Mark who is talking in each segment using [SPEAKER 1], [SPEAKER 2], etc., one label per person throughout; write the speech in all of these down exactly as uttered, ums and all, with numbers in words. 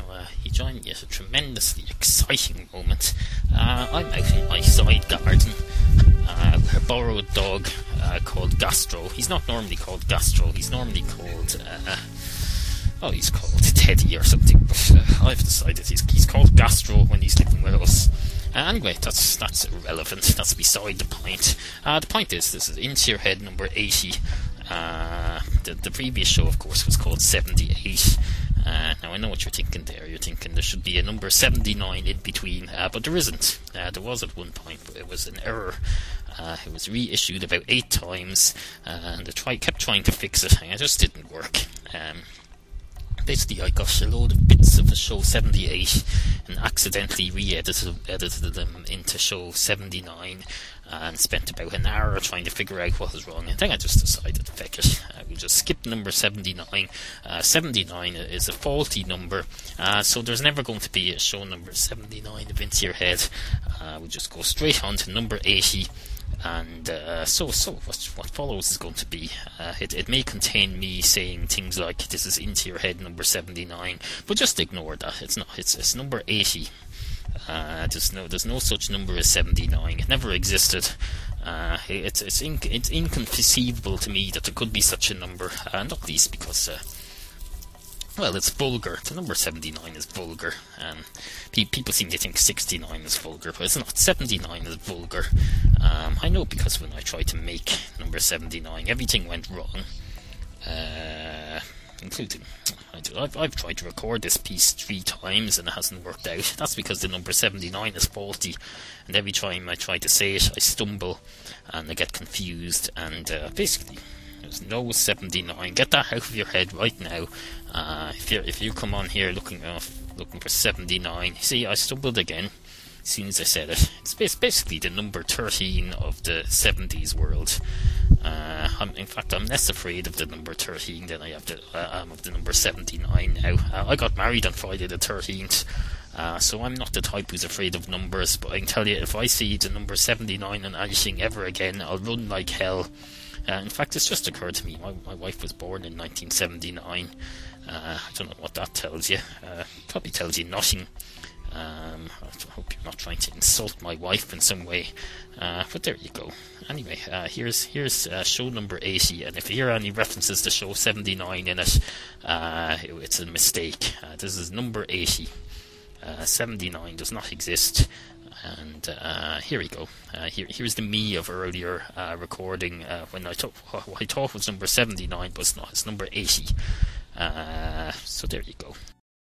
[SPEAKER 1] uh, you join me at a tremendously exciting moment. Uh, I'm out in my side garden uh, with a borrowed dog uh, called Gastro. He's not normally called Gastro, he's normally called, uh, oh, he's called Teddy or something, but uh, I've decided he's, he's called Gastro when he's living with us. Uh, anyway, that's that's irrelevant, that's beside the point. Uh, the point is, this is Into Your Head number eighty. Uh, the, the previous show, of course, was called seventy-eight. Uh, now, I know what you're thinking there. You're thinking there should be a number seventy-nine in between, uh, but there isn't. Uh, there was at one point, but it was an error. Uh, it was reissued about eight times, uh, and I try, kept trying to fix it, and it just didn't work. Um, Basically, I got a load of bits of the show seventy-eight and accidentally re-edited edited them into show seventy-nine and spent about an hour trying to figure out what was wrong. And then I just decided, feck it, uh, we'll just skip number seventy-nine. Uh, seventy-nine is a faulty number, uh, so there's never going to be a show number seventy-nine of Into Your Head. Uh, we'll just go straight on to number eighty. And uh, so, so what, what follows is going to be, uh, it, it may contain me saying things like, this is Into Your Head number seventy-nine, but just ignore that. It's not. It's, it's number eighty. Uh, there's no there's no such number as seventy-nine. It never existed. Uh, it's it's, inc- it's inconceivable to me that there could be such a number, uh, not least because, uh, well, it's vulgar. The number seventy-nine is vulgar. Um, pe- people seem to think sixty-nine is vulgar, but it's not. seventy-nine is vulgar. Um, I know because when I tried to make number seventy-nine, everything went wrong. Uh, including, I do, I've, I've tried to record this piece three times and it hasn't worked out. That's because the number seventy-nine is faulty, and every time I try to say it, I stumble and I get confused, and uh, basically, there's no seventy-nine. Get that out of your head right now. Uh, if you if you come on here looking off, looking for seventy-nine, see, I stumbled again as soon as I said it. It's basically the number thirteen of the seventies world. Uh, I'm, in fact, I'm less afraid of the number thirteen than I have the, uh, um, of the number seventy-nine now. Uh, I got married on Friday the thirteenth, uh, so I'm not the type who's afraid of numbers, but I can tell you, if I see the number seventy-nine on anything ever again, I'll run like hell. Uh, in fact, it's just occurred to me, my, my wife was born in nineteen seventy-nine. Uh, I don't know what that tells you. Uh, probably tells you nothing. Um, I hope you're not trying to insult my wife in some way. Uh, but there you go. Anyway, uh, here's here's uh, show number eighty, and if you hear any references to show seventy-nine in it, uh, it it's a mistake. Uh, this is number eighty. Uh, seventy-nine does not exist. And uh, here we go. Uh, here, here's the me of earlier uh, recording uh, when I thought what I thought was number seventy-nine, but it's not. It's number eighty. Uh, so there you go.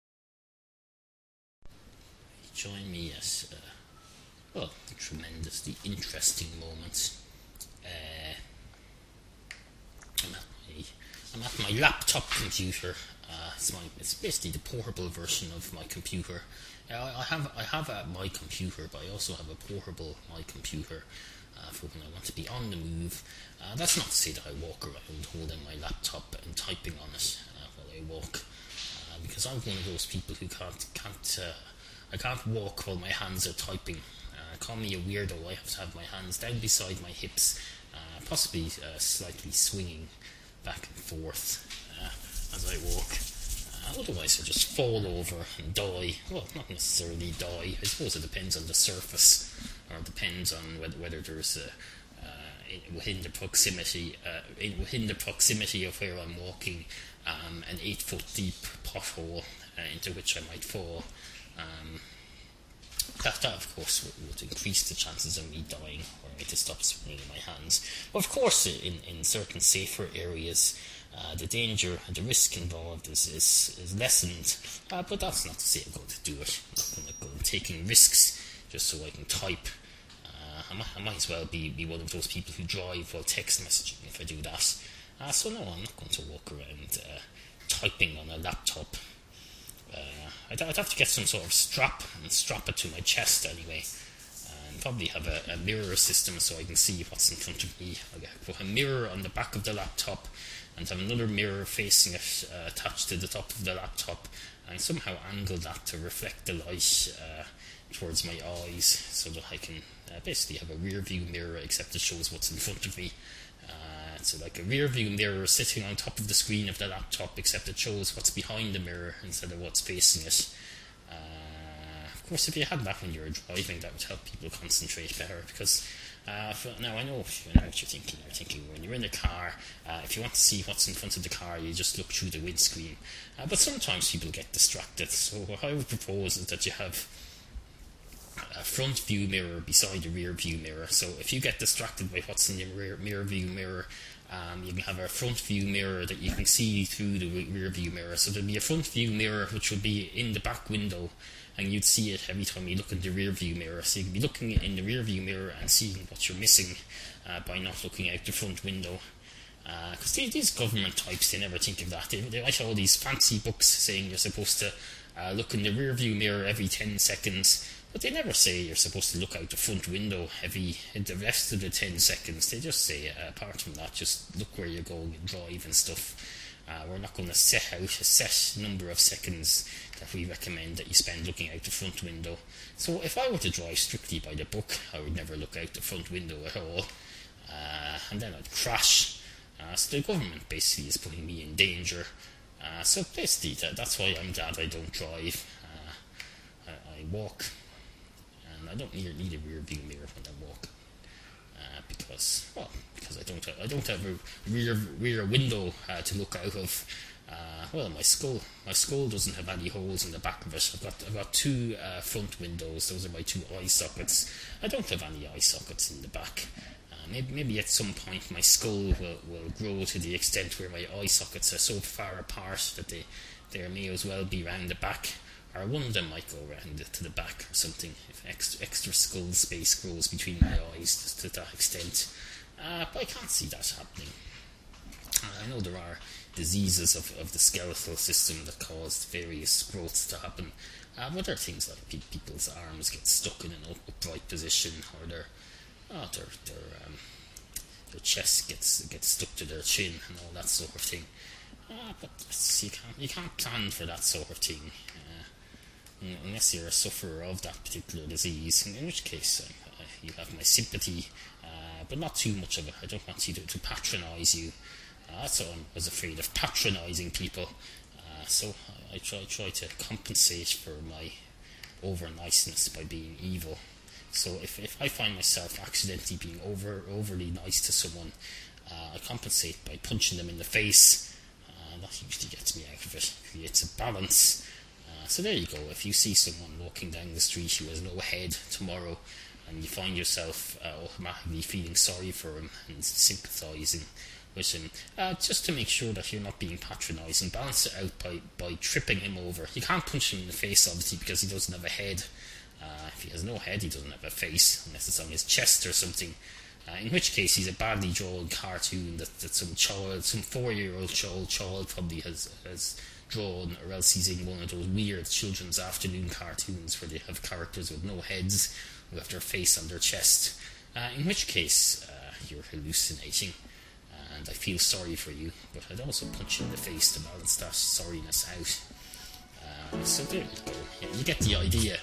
[SPEAKER 1] Join me at uh, well, a tremendously interesting moment. Uh, I'm at my I'm at my laptop computer. Uh, it's my it's basically the portable version of my computer. Uh, I have I have uh, my computer, but I also have a portable my computer uh, for when I want to be on the move. Uh, that's not to say that I walk around holding my laptop and typing on it uh, while I walk, uh, because I'm one of those people who can't can't uh, I can't walk while my hands are typing. Uh, call me a weirdo. I have to have my hands down beside my hips, uh, possibly uh, slightly swinging back and forth uh, as I walk. Uh, otherwise, I just fall over and die. Well, not necessarily die. I suppose it depends on the surface, or depends on whether, whether there's a uh, in, within the proximity uh, in, within the proximity of where I'm walking, um, an eight foot deep pothole uh, into which I might fall. Um, that, that, of course, would, would increase the chances of me dying, or me to stop swinging my hands. But of course, in, in certain safer areas, uh, the danger and the risk involved is is, is lessened. Uh, but that's not to say I'm going to do it. I'm not going to go taking risks just so I can type. Uh, I, might, I might as well be, be one of those people who drive while text messaging if I do that. Uh, so no, I'm not going to walk around uh, typing on a laptop. Uh, I'd, I'd have to get some sort of strap and strap it to my chest anyway, and probably have a, a mirror system so I can see what's in front of me. I'll put a mirror on the back of the laptop and have another mirror facing it uh, attached to the top of the laptop, and somehow angle that to reflect the light uh, towards my eyes so that I can uh, basically have a rear view mirror, except it shows what's in front of me. Uh, So like a rear view mirror sitting on top of the screen of the laptop, except it shows what's behind the mirror instead of what's facing it. Uh, of course, if you had that when you were driving, that would help people concentrate better, because Uh, now I know, you know what you're thinking. You're thinking when you're in the car, uh, if you want to see what's in front of the car, you just look through the windscreen. Uh, but sometimes people get distracted. So what I would propose is that you have a front view mirror beside a rear view mirror. So if you get distracted by what's in the rear, rear view mirror, um, you can have a front view mirror that you can see through the rear view mirror. So there'll be a front view mirror which will be in the back window, and you'd see it every time you look in the rear view mirror. So you can be looking in the rear view mirror and seeing what you're missing uh, by not looking out the front window. Because uh, these, these government types, they never think of that. They, they write all these fancy books saying you're supposed to uh, look in the rear view mirror every ten seconds, but they never say you're supposed to look out the front window every the rest of the ten seconds. They just say, uh, apart from that, just look where you're going and drive and stuff. Uh, we're not going to set out a set number of seconds that we recommend that you spend looking out the front window. So if I were to drive strictly by the book, I would never look out the front window at all, uh, and then I'd crash. Uh, so the government basically is putting me in danger. Uh, so basically that, that's why I'm glad I don't drive. Uh, I, I walk, and I don't need, need a rear view mirror when I walk. Uh, because, well, because I don't have, I don't have a rear rear window uh, to look out of. Uh, well, my skull my skull doesn't have any holes in the back of it. I've got I've got two uh, front windows. Those are my two eye sockets. I don't have any eye sockets in the back. Uh, maybe maybe at some point my skull will, will grow to the extent where my eye sockets are so far apart that they there may as well be round the back. Or one of them might go around to the back or something, if extra, extra skull space grows between my eyes to, to that extent. Uh, but I can't see that happening. Uh, I know there are diseases of, of the skeletal system that cause various growths to happen. Uh, but there are things like pe- people's arms get stuck in an upright position, or their oh, their their, um, their chest gets gets stuck to their chin and all that sort of thing. Uh, but you can't you can't plan for that sort of thing. Unless you're a sufferer of that particular disease, in which case uh, you have my sympathy, uh, but not too much of it. I don't want you to, to patronise you. Uh, that's what I was afraid of, patronising people. Uh, so I, I try try to compensate for my over-niceness by being evil. So if, if I find myself accidentally being over overly nice to someone, uh, I compensate by punching them in the face. Uh, that usually gets me out of it, creates a balance. So there you go. If you see someone walking down the street who has no head tomorrow, and you find yourself uh, automatically feeling sorry for him and sympathising with him, uh, just to make sure that you're not being patronising, balance it out by, by tripping him over. You can't punch him in the face, obviously, because he doesn't have a head. Uh, if he has no head, he doesn't have a face, unless it's on his chest or something. Uh, in which case, he's a badly drawn cartoon that, that some child, some four-year-old child, child probably has has. drawn, or else he's in one of those weird children's afternoon cartoons where they have characters with no heads who have their face on their chest, uh, in which case uh, you're hallucinating, and I feel sorry for you, but I'd also punch you in the face to balance that sorriness out. Uh, so there you go, yeah, you get the idea.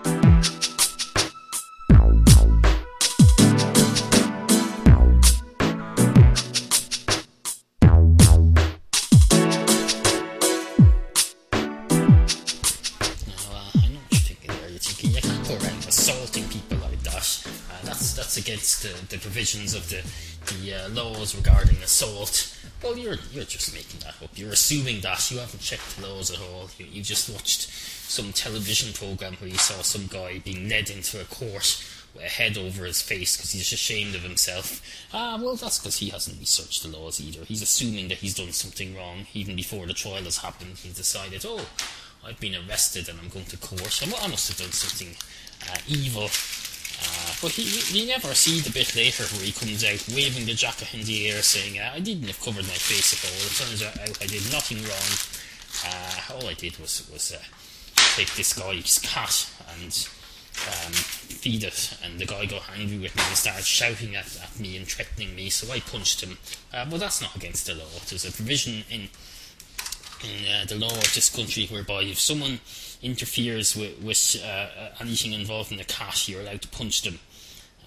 [SPEAKER 1] Against the, the provisions of the, the uh, laws regarding assault. Well, you're you're just making that up. You're assuming that. You haven't checked the laws at all. You, you just watched some television program where you saw some guy being led into a court with a head over his face because he's ashamed of himself. Ah, well, that's because he hasn't researched the laws either. He's assuming that he's done something wrong. Even before the trial has happened, he's decided, oh, I've been arrested and I'm going to court. I must have done something uh, evil. Uh, but he, you never see the bit later where he comes out waving the jacket in the air saying, uh, I didn't have covered my face at all. It turns out I, I did nothing wrong. Uh, all I did was, was uh, take this guy's cat and um, feed it, and the guy got angry with me and started shouting at, at me and threatening me, so I punched him. Uh, well, that's not against the law. There's a provision in in uh, the law of this country whereby if someone interferes with, with uh, anything involving a cat, you're allowed to punch them. Uh,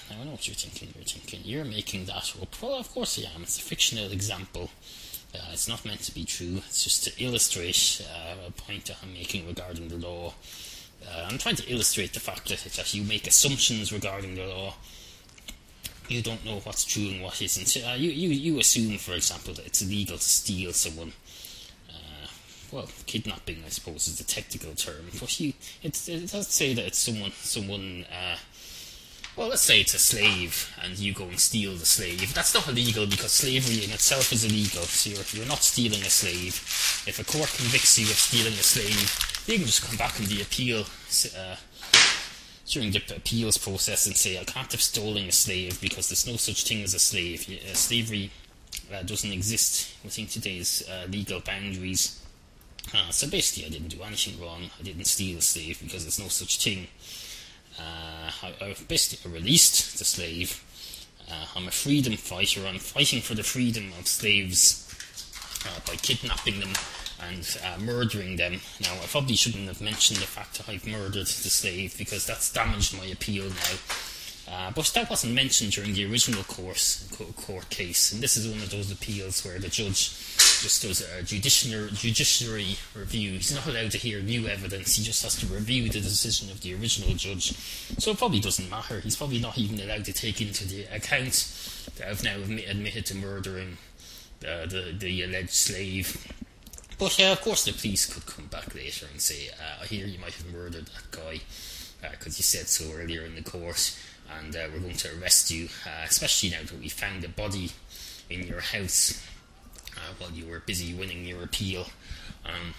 [SPEAKER 1] Now I know what you're thinking. You're thinking you're making that up. Well, of course I am. It's a fictional example. Uh, it's not meant to be true. It's just to illustrate uh, a point that I'm making regarding the law. Uh, I'm trying to illustrate the fact that, that you make assumptions regarding the law. You don't know what's true and what isn't. Uh, you, you, you assume, for example, that it's illegal to steal someone. Uh, well, kidnapping, I suppose, is the technical term. But you, it, it does say that it's someone, someone. Uh, well, let's say it's a slave, and you go and steal the slave. That's not illegal because slavery in itself is illegal. So you're you're not stealing a slave. If a court convicts you of stealing a slave, you can just come back in the appeal. Uh, during the appeals process and say, I can't have stolen a slave because there's no such thing as a slave. Uh, slavery uh, doesn't exist within today's uh, legal boundaries. Uh, so basically I didn't do anything wrong. I didn't steal a slave because there's no such thing. Uh, I, I basically released the slave. Uh, I'm a freedom fighter. I'm fighting for the freedom of slaves uh, by kidnapping them and uh, murdering them. Now, I probably shouldn't have mentioned the fact that I've murdered the slave because that's damaged my appeal now. Uh, but that wasn't mentioned during the original course, court case, and this is one of those appeals where the judge just does a judiciary, judiciary review. He's not allowed to hear new evidence, he just has to review the decision of the original judge. So it probably doesn't matter. He's probably not even allowed to take into the account that I've now admitted to murdering uh, the, the alleged slave. But uh, of course the police could come back later and say, uh, I hear you might have murdered that guy because uh, you said so earlier in the court, and uh, we're going to arrest you, uh, especially now that we found a body in your house uh, while you were busy winning your appeal. Um,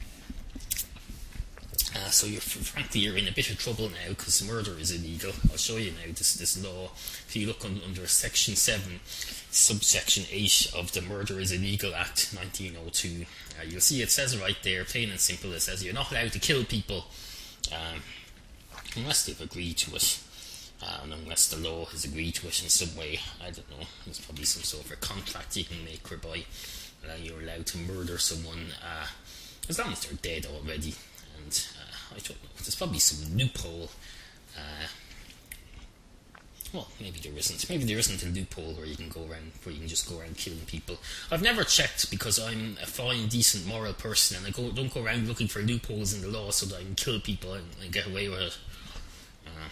[SPEAKER 1] uh, so you're, frankly you're in a bit of trouble now because murder is illegal. I'll show you now this, this law. If you look on, under section seven, subsection eight of the Murder is Illegal Act nineteen oh two, uh, you'll see it says right there, plain and simple, it says you're not allowed to kill people um, unless they've agreed to it, uh, and unless the law has agreed to it in some way. I don't know, there's probably some sort of a contract you can make whereby uh, you're allowed to murder someone uh, as long as they're dead already. And uh, I don't know, there's probably some loophole. Uh, well, maybe there isn't. Maybe there isn't a loophole where you can go around, where you can just go around killing people. I've never checked because I'm a fine, decent, moral person, and I go, don't go around looking for loopholes in the law so that I can kill people and, and get away with it. Uh,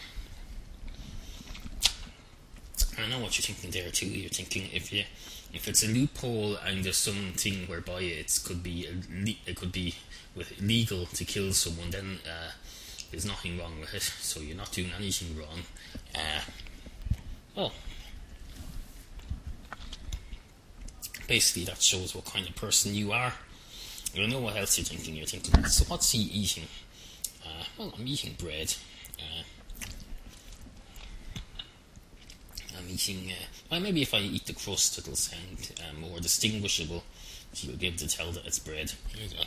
[SPEAKER 1] I know what you're thinking there too. You're thinking if you, if it's a loophole and there's something whereby it could be, it could be legal to kill someone, then uh, there's nothing wrong with it. So you're not doing anything wrong. Uh, Well, basically that shows what kind of person you are. I don't know what else you're thinking. You're thinking, so what's he eating? Uh, well, I'm eating bread. Uh, I'm eating, uh, well, maybe if I eat the crust it'll sound uh, more distinguishable, so you'll be able to tell that it's bread. Here you go.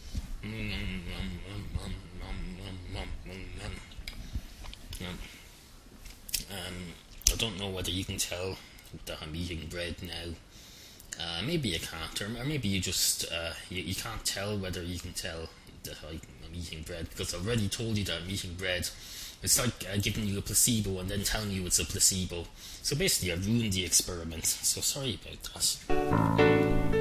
[SPEAKER 1] Um, I don't know whether you can tell that I'm eating bread now. Uh, maybe you can't, or, or maybe you just uh, you, you can't tell whether you can tell that I, I'm eating bread because I already told you that I'm eating bread. It's like uh, giving you a placebo and then telling you it's a placebo. So basically, I've ruined the experiment. So sorry about that.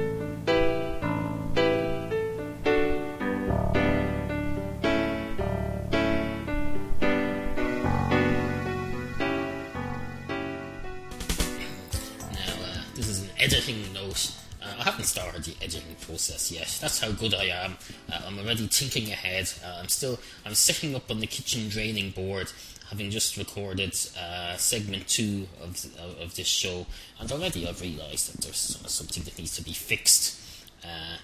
[SPEAKER 1] Editing note. Uh, I haven't started the editing process yet. That's how good I am. Uh, I'm already thinking ahead. Uh, I'm still. I'm sitting up on the kitchen draining board, having just recorded uh, segment two of, of of this show, and already I've realised that there's something that needs to be fixed. Uh,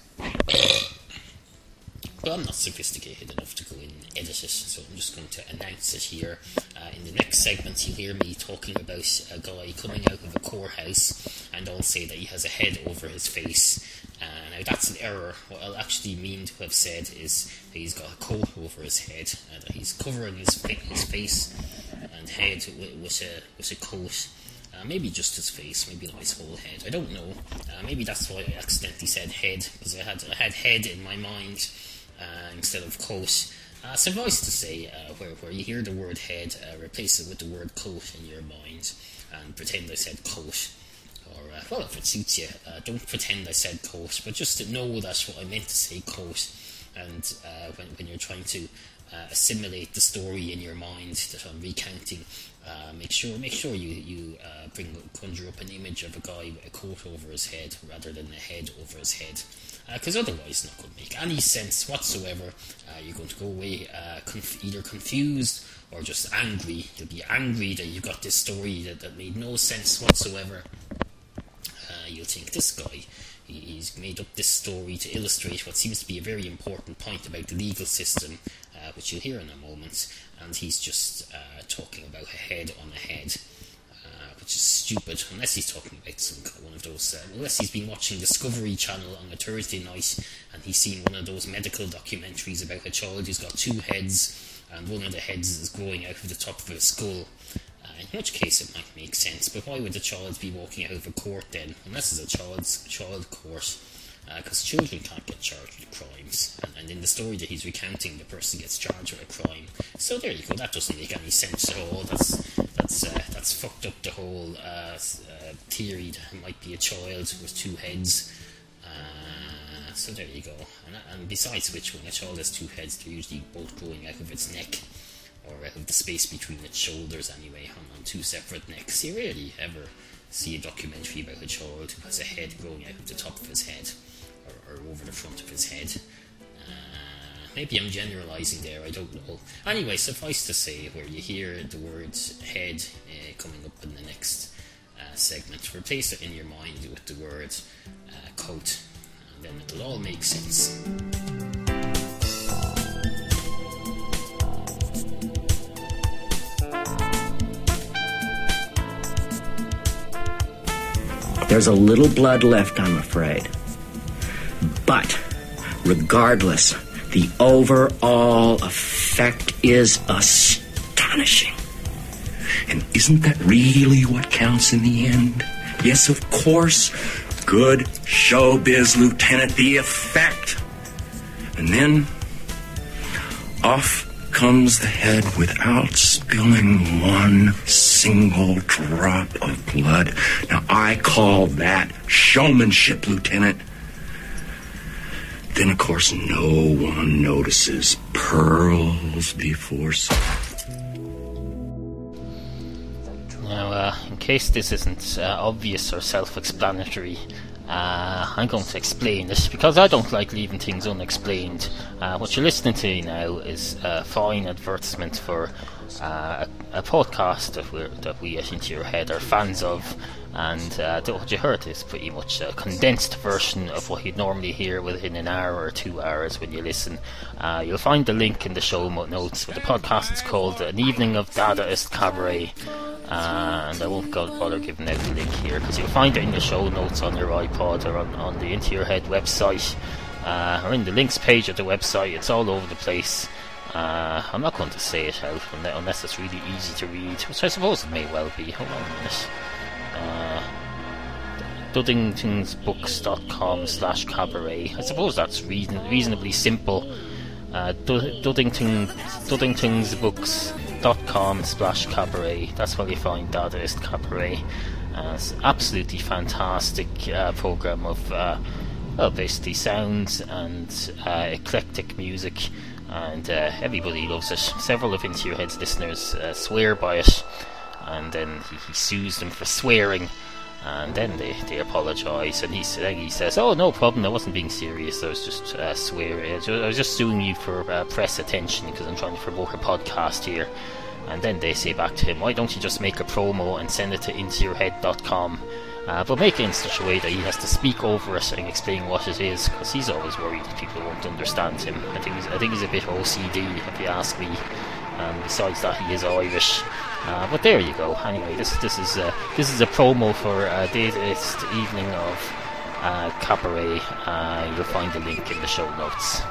[SPEAKER 1] But I'm not sophisticated enough to go in and edit it, so I'm just going to announce it here. Uh, in the next segment, you'll hear me talking about a guy coming out of a courthouse, and I'll say that he has a head over his face. Uh, now, that's an error. What I'll actually mean to have said is that he's got a coat over his head, and that he's covering his, fa- his face and head with, with, a, with a coat. Uh, maybe just his face, maybe not his whole head. I don't know. Uh, maybe that's why I accidentally said head, because I had I had head in my mind. Uh, instead of coat, Uh, suffice to say, uh, where, where you hear the word head, uh, replace it with the word coat in your mind and pretend I said coat. Or, uh, well, if it suits you, uh, don't pretend I said coat, but just to know that what I meant to say coat. And uh, when, when you're trying to uh, assimilate the story in your mind that I'm recounting, uh, make sure make sure you, you uh, bring conjure up an image of a guy with a coat over his head rather than a head over his head. Because uh, otherwise it's not going to make any sense whatsoever. Uh, you're going to go away uh, conf- either confused or just angry. You'll be angry that you got this story that, that made no sense whatsoever. Uh, you'll think, this guy, he, he's made up this story to illustrate what seems to be a very important point about the legal system, uh, which you'll hear in a moment, and he's just uh, talking about a head on a head. Which is stupid, unless he's talking about some one of those, uh, unless he's been watching Discovery Channel on a Thursday night and he's seen one of those medical documentaries about a child who's got two heads and one of the heads is growing out of the top of his skull. Uh, in which case it might make sense, but why would the child be walking out of a court then, unless it's a child's child court? Because uh, children can't get charged with crimes, and, and in the story that he's recounting, the person gets charged with a crime. So there you go. That doesn't make any sense at all. That's that's uh, that's fucked up the whole uh, uh, theory that it might be a child with two heads. Uh, so there you go. And, and besides which, when a child has two heads, they're usually both growing out of its neck, or out of the space between its shoulders anyway, on, on two separate necks. You rarely ever see a documentary about a child who has a head growing out of the top of his head. Or, or over the front of his head. Uh, maybe I'm generalising there, I don't know. Anyway, suffice to say, where you hear the word head uh, coming up in the next uh, segment, replace it in your mind with the word uh, coat, and then it'll all make sense.
[SPEAKER 2] There's a little blood left, I'm afraid. But, regardless, the overall effect is astonishing.
[SPEAKER 3] And isn't that really what counts in the end? Yes, of course. Good showbiz, Lieutenant, the effect. And then, off comes the head without spilling one single drop of blood. Now, I call that showmanship, Lieutenant. Then, of course, no one notices pearls before swine.
[SPEAKER 1] Now, uh, in case this isn't uh, obvious or self-explanatory, uh, I'm going to explain this, because I don't like leaving things unexplained. Uh, what you're listening to now is a fine advertisement for uh, a, a podcast that, we're, that we at Into Your Head are fans of. And uh, what you heard is pretty much a condensed version of what you'd normally hear within an hour or two hours when you listen. Uh, you'll find the link in the show notes for the podcast. It's called An Evening of Dadaist Cabaret. Uh, and I won't go bother giving out the link here, because you'll find it in the show notes on your iPod or on, on the Into Your Head website, uh, or in the links page of the website. It's all over the place. Uh, I'm not going to say it out unless it's really easy to read, which I suppose it may well be. Hold on a minute. Uh, duddingtonsbooks.com slash cabaret. I suppose that's reason, reasonably simple. Uh, Duddington, duddingtonsbooks.com slash cabaret. That's where you find Dadaist Cabaret. Uh, it's an absolutely fantastic uh, program of uh, well, basically sounds and uh, eclectic music, and uh, everybody loves it. Several of Into Your Head's listeners uh, swear by it, and then he, he sues them for swearing, and then they, they apologise, and he, then he says, oh, no problem, I wasn't being serious, I was just uh, swearing, I was just suing you for uh, press attention because I'm trying to promote a podcast here. And then they say back to him, why don't you just make a promo and send it to into your head dot com, uh, but make it in such a way that he has to speak over it and explain what it is, because he's always worried that people won't understand him. I think he's, I think he's a bit O C D, if you ask me. Um, besides that, he is Irish. Uh, but there you go. Anyway, this this is uh, this is a promo for uh, Dadaist Evening of uh, Cabaret. Uh, you'll find the link in the show notes.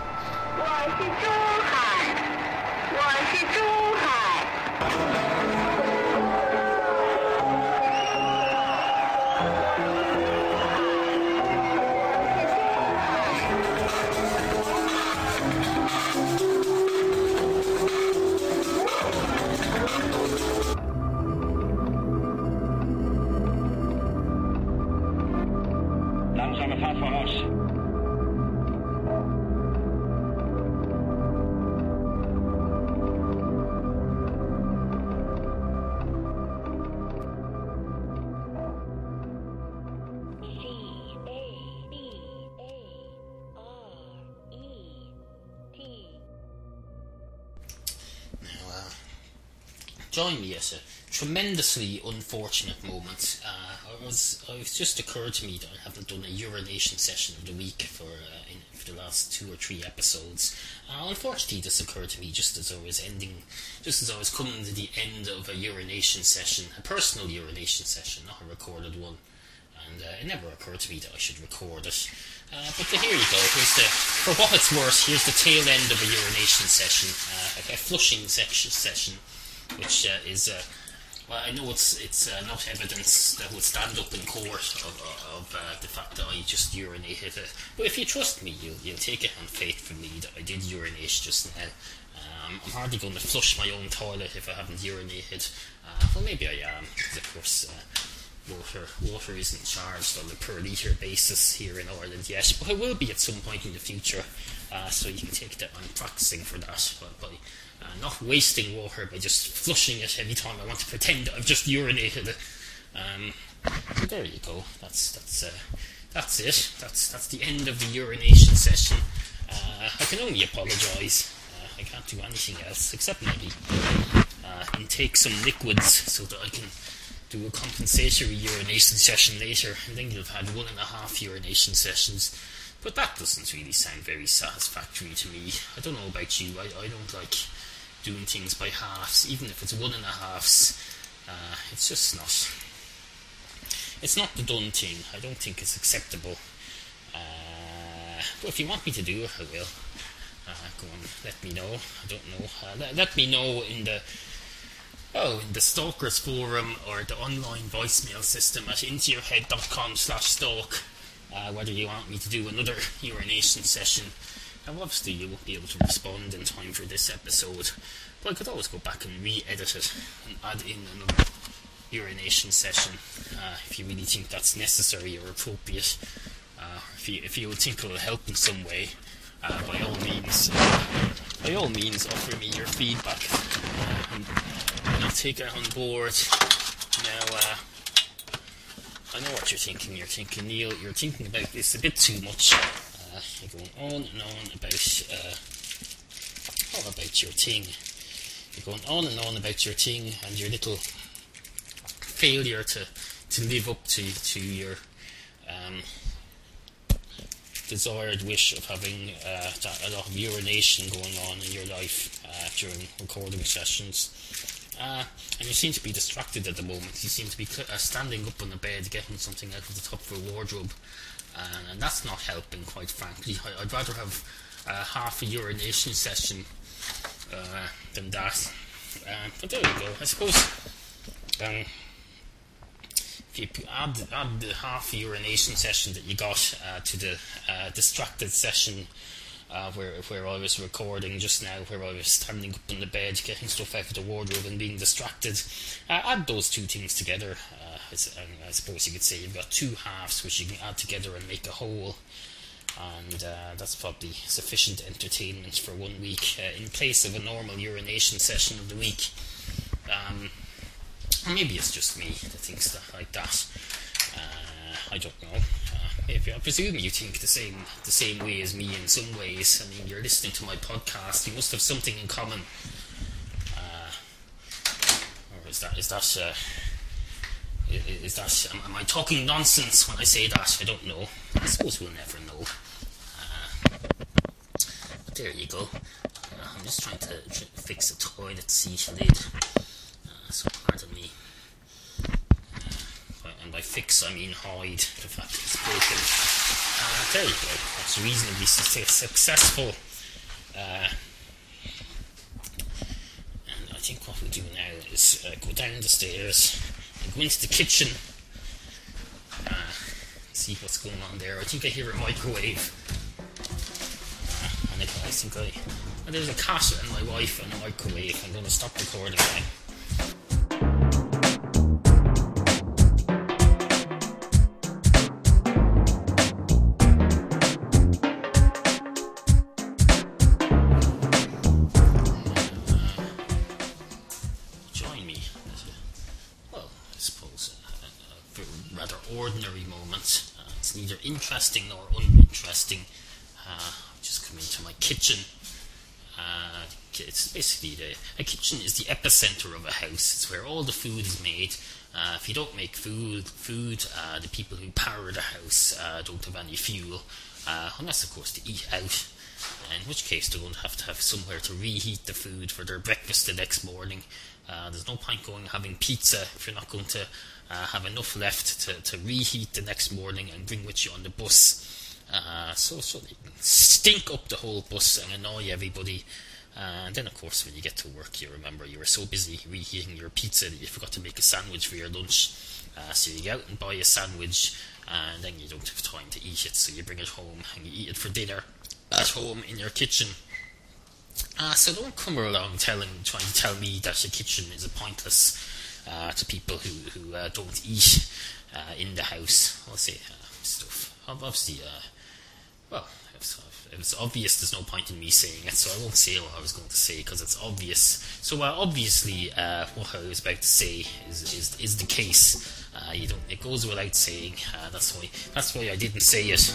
[SPEAKER 1] join me at a tremendously unfortunate moment. Uh, I was, it was just occurred to me that I haven't done a urination session of the week for, uh, in, for the last two or three episodes. Uh, unfortunately, this occurred to me just as I was ending, just as I was coming to the end of a urination session, a personal urination session, not a recorded one. And uh, it never occurred to me that I should record it. Uh, but the, here you go. Here's the, for what it's worth, here's the tail end of a urination session, uh, a, a flushing section session, which uh, is. Uh, Well, I know it's it's uh, not evidence that would stand up in court of, of uh, the fact that I just urinated. Uh, but if you trust me, you'll, you'll take it on faith from me that I did urinate just now. Um, I'm hardly going to flush my own toilet if I haven't urinated. Uh, well, maybe I am, because of course uh, water water isn't charged on a per litre basis here in Ireland yet. But it will be at some point in the future, uh, so you can take that. I'm practicing for that by, by Uh, not wasting water by just flushing it every time I want to pretend that I've just urinated it. Um, so there you go. That's that's uh, that's it. That's that's the end of the urination session. Uh, I can only apologise. Uh, I can't do anything else except maybe uh, intake some liquids so that I can do a compensatory urination session later, and then you'll have had one and a half urination sessions. But that doesn't really sound very satisfactory to me. I don't know about you. I, I don't like doing things by halves, even if it's one and a halves. Uh, it's just not. It's not the done thing. I don't think it's acceptable. Uh, but if you want me to do it, I will. Uh, go on, let me know. I don't know. Uh, let, let me know in the oh in the Stalkers forum or the online voicemail system at intoyourhead dot com slash stalk. Uh, whether you want me to do another urination session. Now obviously you won't be able to respond in time for this episode, but I could always go back and re-edit it and add in another urination session uh, if you really think that's necessary or appropriate. Uh, if you if you think it will help in some way, uh, by all means, uh, by all means offer me your feedback, uh, and, and I'll take it on board. Now, uh, I know what you're thinking. You're thinking, Neil, you're thinking about this a bit too much. Uh, you're going on and on about, uh, all about your thing. You're going on and on about your thing and your little failure to, to live up to, to your um, desired wish of having uh, that, a lot of urination going on in your life uh, during recording sessions. Uh, and you seem to be distracted at the moment. You seem to be cl- uh, standing up on the bed, getting something out of the top of your wardrobe, uh, and that's not helping, quite frankly. I- I'd rather have uh, half a urination session uh, than that. Uh, but there you go. I suppose um, if you add, add the half urination session that you got uh, to the uh, distracted session, Uh, where where I was recording just now, where I was standing up in the bed, getting stuff out of the wardrobe and being distracted. Uh, add those two things together. Uh, and I suppose you could say you've got two halves which you can add together and make a whole. And uh, that's probably sufficient entertainment for one week, uh, in place of a normal urination session of the week. Um, or maybe it's just me that thinks that like that. Uh, I don't know. Uh, if I presume you think the same the same way as me in some ways. I mean, you're listening to my podcast. You must have something in common. Uh, or is that is that uh, is, is that am, am I talking nonsense when I say that? I don't know. I suppose we'll never know. Uh, but there you go. Uh, I'm just trying to tr- fix a toilet seat lid. Uh, so pardon me. And by fix, I mean hide the fact that it's broken. Uh, there you go. That's reasonably su- successful. Uh, and I think what we'll do now is uh, go down the stairs and go into the kitchen. Uh, see what's going on there. I think I hear a microwave. Uh, and I, I think I... And there's a cat and my wife and a microwave. I'm going to stop recording now. Ordinary moment. Uh, it's neither interesting nor uninteresting. Uh, I've just come into my kitchen. Uh, it's basically the a kitchen is the epicenter of a house. It's where all the food is made. Uh, if you don't make food, food, uh, the people who power the house uh, don't have any fuel, uh, unless of course they eat out. In which case they're going to have to have somewhere to reheat the food for their breakfast the next morning. Uh, there's no point going having pizza if you're not going to uh, have enough left to, to reheat the next morning and bring with you on the bus. Uh, so, so they can stink up the whole bus and annoy everybody. Uh, and then of course when you get to work you remember you were so busy reheating your pizza that you forgot to make a sandwich for your lunch. Uh, so you go out and buy a sandwich and then you don't have time to eat it, so you bring it home and you eat it for dinner at home in your kitchen. Uh, so don't come along telling, trying to tell me that your kitchen is a pointless uh, to people who, who uh, don't eat uh, in the house. I'll say uh, stuff. Obviously, uh, well, if it's obvious, there's no point in me saying it, so I won't say what I was going to say because it's obvious. So uh, obviously, uh, what I was about to say is is, is the case. Uh, you don't. It goes without saying. Uh, that's why. That's why I didn't say it.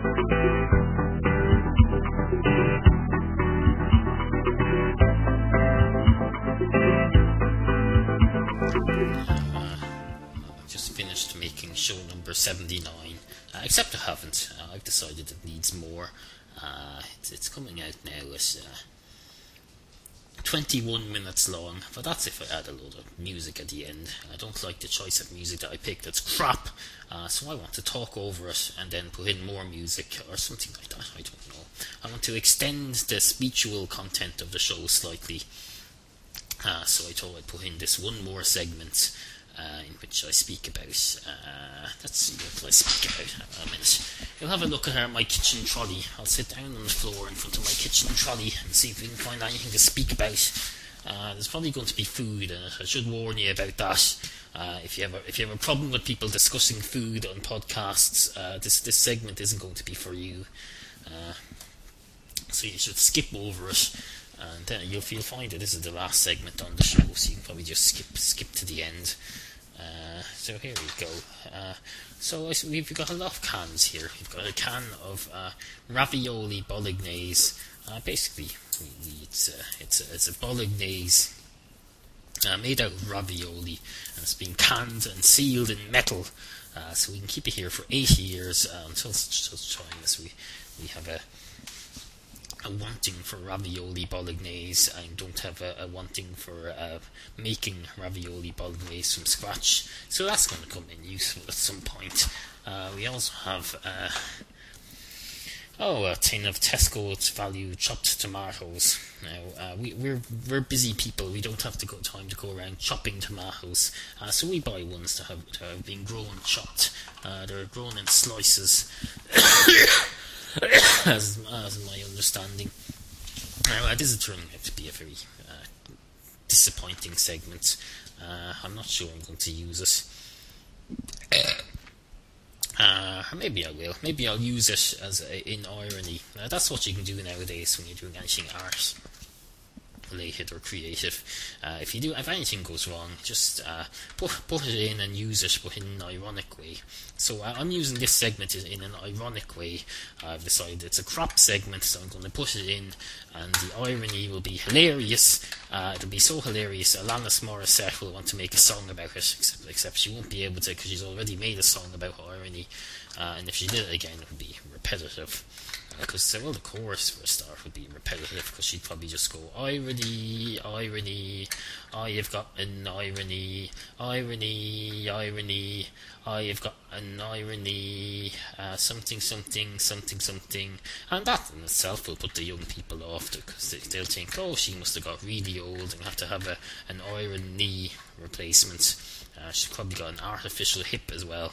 [SPEAKER 1] Finished making show number seventy-nine, uh, except I haven't. Uh, I've decided it needs more. Uh, it's, it's coming out now as uh, twenty-one minutes long, but that's if I add a load of music at the end. I don't like the choice of music that I picked, it's crap, uh, so I want to talk over it and then put in more music or something like that. I don't know. I want to extend the speechual content of the show slightly, uh, so I thought I'd put in this one more segment Uh, in which I speak about, uh, let's see what I speak about a minute. You'll have a look at my kitchen trolley. I'll sit down on the floor in front of my kitchen trolley and see if we can find anything to speak about. Uh, there's probably going to be food in it. I should warn you about that. Uh, if you have a, if you have a problem with people discussing food on podcasts, uh, this, this segment isn't going to be for you. Uh, so you should skip over it. And then you'll, you'll find that this is the last segment on the show, so you can probably just skip skip to the end. Uh, so here we go. Uh, so I, we've got a lot of cans here. We've got a can of uh, ravioli bolognese. Uh, basically, we, we, it's, a, it's, a, it's a bolognese uh, made out of ravioli, and it's been canned and sealed in metal, uh, so we can keep it here for eight years uh, until such time as we, we have a a wanting for ravioli bolognese and don't have a, a wanting for uh, making ravioli bolognese from scratch, so that's going to come in useful at some point. Uh, we also have uh, oh a tin of Tesco's value chopped tomatoes. Now uh, we, we're we're busy people, we don't have to go time to go around chopping tomatoes, uh, so we buy ones that have, that have been grown chopped. Uh, they're grown in slices. As, as my understanding. Now, uh, this is turning out to be a very uh, disappointing segment. Uh, I'm not sure I'm going to use it. Uh, maybe I will. Maybe I'll use it as a, in irony. Uh, that's what you can do nowadays when you're doing anything art related or creative. Uh, if you do, if anything goes wrong, just uh, put put it in and use it, but in an ironic way. So uh, I'm using this segment in, in an ironic way. Uh, I've decided it's a crap segment, so I'm going to put it in, and the irony will be hilarious. Uh, it'll be so hilarious, Alanis Morissette will want to make a song about it, except except she won't be able to because she's already made a song about irony. Uh, and if she did it again, it would be repetitive. Because, uh, well, the chorus for a start would be repetitive, because she'd probably just go, irony, irony, I've got an irony, irony, irony, I've got an irony, uh, something, something, something, something, and that in itself will put the young people off, because they, they'll think, oh, she must have got really old and have to have a, an irony replacement. Uh, she's probably got an artificial hip as well.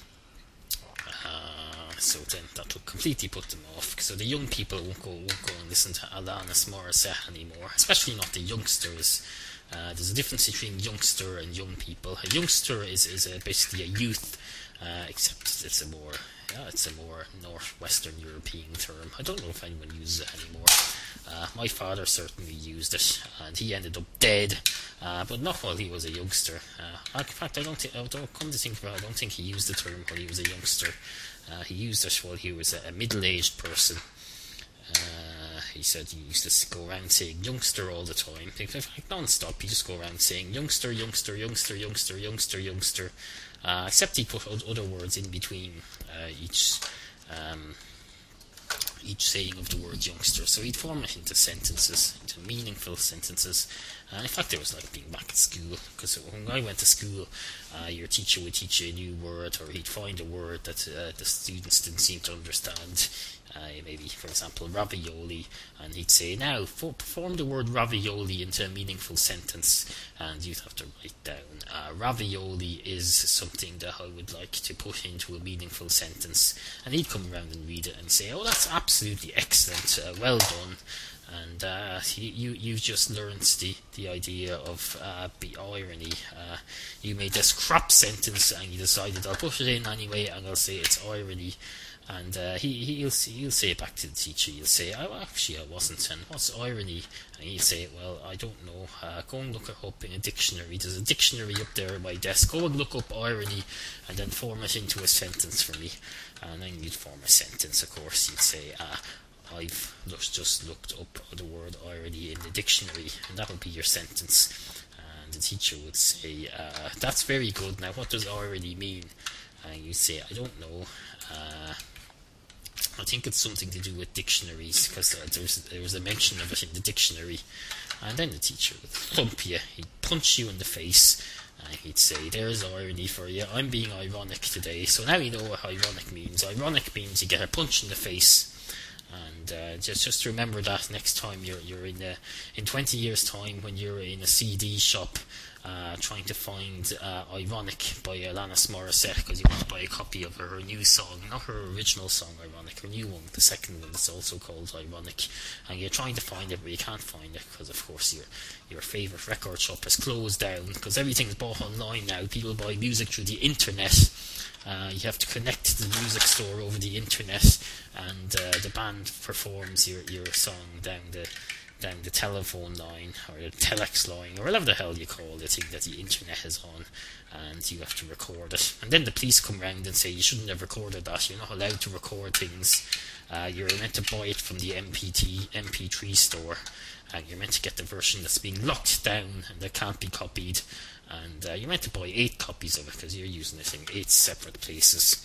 [SPEAKER 1] Uh, so then that will completely put them off. So the young people won't go, won't go and listen to Alanis Morissette anymore, especially not the youngsters. Uh, there's a difference between youngster and young people. A youngster is is a, basically a youth, uh, except it's a more yeah, it's a more northwestern European term. I don't know if anyone uses it anymore. Uh, my father certainly used it, and he ended up dead, uh, but not while he was a youngster. Uh, in fact, I don't think, although come to think about it, I don't think he used the term while he was a youngster. Uh, he used it while he was a, a middle-aged person. Uh, he said he used to go around saying youngster all the time, like non-stop. He just go around saying youngster, youngster, youngster, youngster, youngster, youngster, uh, except he put other words in between uh, each um, each saying of the word youngster, so he'd form it into sentences, into meaningful sentences. And uh, in fact, it was like being back at school, because when I went to school, uh, your teacher would teach you a new word, or he'd find a word that uh, the students didn't seem to understand. Uh, maybe, for example, ravioli, and he'd say, now, for, perform the word ravioli into a meaningful sentence, and you'd have to write down, uh, ravioli is something that I would like to put into a meaningful sentence, and he'd come around and read it and say, oh, that's absolutely excellent, uh, well done, and uh, you, you, you've just learned the, the idea of uh, the irony. Uh, you made this crap sentence, and you decided, I'll put it in anyway, and I'll say it's irony. And uh, he, he'll, he'll say it back to the teacher. He'll say, oh, actually I wasn't, and what's irony? And he'll say, well, I don't know, uh, go and look it up in a dictionary. There's a dictionary up there at my desk. Go and look up irony, and then form it into a sentence for me. And then you'd form a sentence, of course. You'd say, uh, I've just looked up the word irony in the dictionary, and that'll be your sentence. And the teacher would say, uh, that's very good. Now, what does irony mean? And you'd say, I don't know. Uh, I think it's something to do with dictionaries, because uh, there's there was a mention of it in the dictionary. And then the teacher would thump you, he'd punch you in the face, and he'd say, there's irony for you, I'm being ironic today. So now you know what ironic means. Ironic means you get a punch in the face. And uh, just just remember that next time you're you're in a, in twenty years' time, when you're in a C D shop uh, trying to find uh, Ironic by Alanis Morissette, because you want to buy a copy of her, her new song, not her original song Ironic, her new one, the second one that's also called Ironic, and you're trying to find it but you can't find it because of course your your favourite record shop has closed down, because everything's bought online now. People buy music through the internet. Uh, you have to connect to the music store over the internet, and uh, the band performs your, your song down the down the telephone line, or the telex line, or whatever the hell you call the thing that the internet is on, and you have to record it. And then the police come round and say you shouldn't have recorded that, you're not allowed to record things, uh, you're meant to buy it from the M P three store, and you're meant to get the version that's being locked down and that can't be copied. And uh, you're meant to buy eight copies of it because you're using it in eight separate places.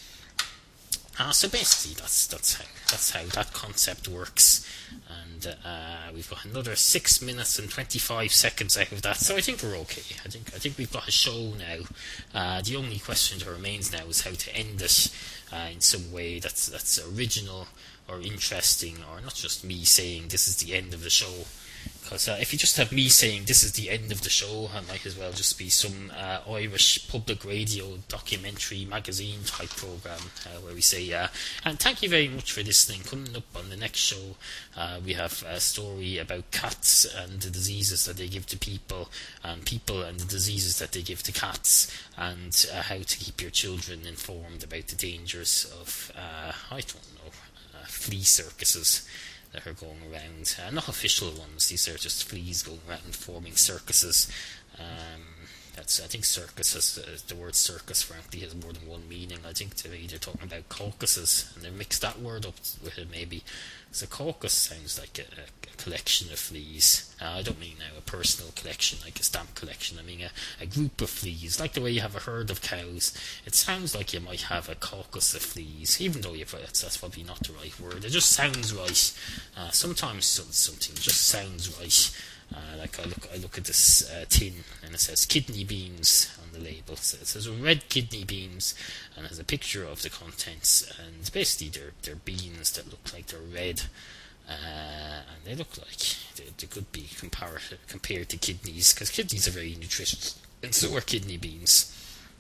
[SPEAKER 1] Uh, so basically, that's that's how that's how that concept works. And uh, we've got another six minutes and twenty-five seconds out of that, so I think we're okay. I think I think we've got a show now. Uh, the only question that remains now is how to end it uh, in some way that's that's original or interesting, or not just me saying this is the end of the show. Because uh, if you just have me saying this is the end of the show, I might as well just be some uh, Irish public radio documentary magazine type programme uh, where we say, uh, and thank you very much for listening. Coming up on the next show, uh, we have a story about cats and the diseases that they give to people, and people and the diseases that they give to cats, and uh, how to keep your children informed about the dangers of, uh, I don't know, uh, flea circuses that are going around, uh, not official ones, these are just fleas going around forming circuses. Um, that's I think circus has, uh, the word circus frankly has more than one meaning. I think they're either talking about caucuses and they mix that word up with it maybe. So caucus sounds like a, a collection of fleas. Uh, I don't mean now a personal collection like a stamp collection. I mean a, a group of fleas, like the way you have a herd of cows. It sounds like you might have a caucus of fleas, even though you've, that's, that's probably not the right word. It just sounds right. Uh, sometimes something just sounds right. Uh, like I look, I look at this uh, tin and it says kidney beans on the label. So it says red kidney beans and has a picture of the contents. And basically, they're they're beans that look like they're red, uh, and they look like they, they could be compared compared to kidneys, because kidneys are very nutritious, and so are kidney beans.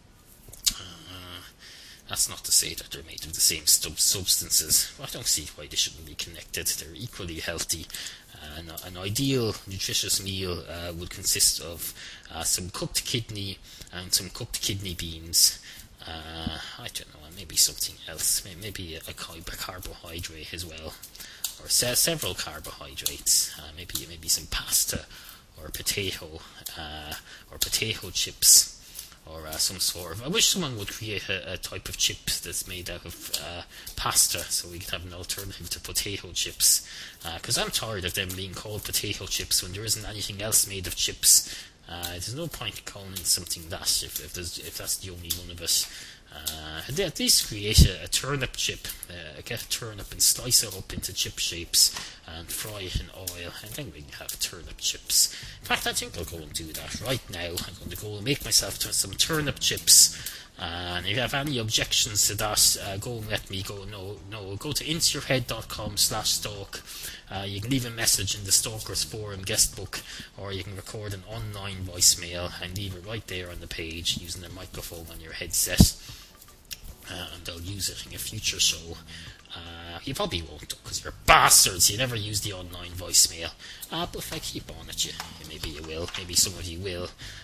[SPEAKER 1] Uh, that's not to say that they're made of the same sub- substances. Well, I don't see why they shouldn't be connected. They're equally healthy. Uh, an, an ideal nutritious meal uh, would consist of uh, some cooked kidney and some cooked kidney beans. Uh, I don't know, maybe something else. Maybe a, a carbohydrate as well, or se- several carbohydrates. Uh, maybe maybe some pasta or potato uh, or potato chips. or uh, some sort of... I wish someone would create a, a type of chip that's made out of uh, pasta, so we could have an alternative to potato chips. Because uh, I'm tired of them being called potato chips when there isn't anything else made of chips. Uh, there's no point in calling it something that if if, there's, if that's the only one of us. Uh, they at least create a, a turnip chip. Uh, get a turnip and slice it up into chip shapes and fry it in oil, and then we can have turnip chips. In fact, I think I'll go and do that right now. I'm going to go and make myself some turnip chips. Uh, and if you have any objections to that, uh, go and let me go. No, no, go to intoyourhead.com slash stalk. Uh, you can leave a message in the Stalkers Forum guest book, or you can record an online voicemail and leave it right there on the page using a microphone on your headset. Uh, and they'll use it in a future show. Uh, you probably won't, because you're bastards. You never use the online voicemail. Uh, but if I keep on at you, maybe you will. Maybe some of you will.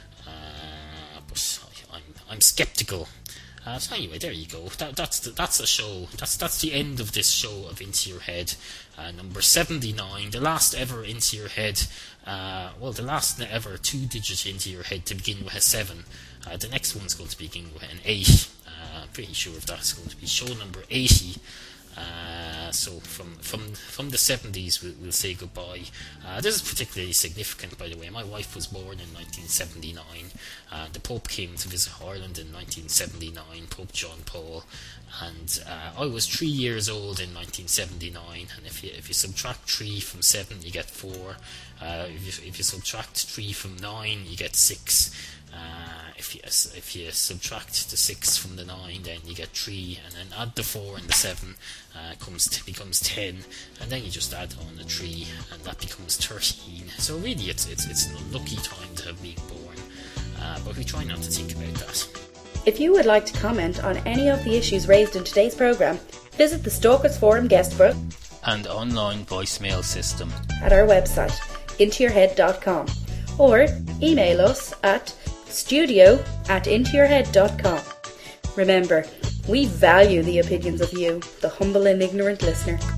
[SPEAKER 1] Uh, but I, I'm I'm skeptical. Uh, so anyway, there you go. That, that's the, that's the show. That's that's the end of this show of Into Your Head, uh, number seventy-nine, the last ever Into Your Head. Uh, well, the last ever two-digit Into Your Head to begin with a seven. Uh, the next one's going to begin with an eight. Uh, I'm pretty sure if that's going to be show number eighty. Uh, so from from from the seventies we'll, we'll say goodbye. Uh, this is particularly significant, by the way. My wife was born in nineteen seventy-nine. Uh, the Pope came to visit Ireland in nineteen seventy-nine, Pope John Paul, and uh, I was three years old in nineteen seventy-nine. And if you if you subtract three from seven, you get four. Uh, if you if you subtract three from nine, you get six. Uh, if you if you subtract the six from the nine, then you get three, and then add the four and the seven, uh, comes t- becomes ten, and then you just add on the three, and that becomes thirteen. So really, it's it's it's an unlucky time to have been born, uh, but we try not to think about that.
[SPEAKER 4] If you would like to comment on any of the issues raised in today's programme, visit the Stalkers Forum guest book
[SPEAKER 1] and online voicemail system
[SPEAKER 4] at our website, into your head dot com, or email us at studio at into your head dot com. Remember, we value the opinions of you, the humble and ignorant listener.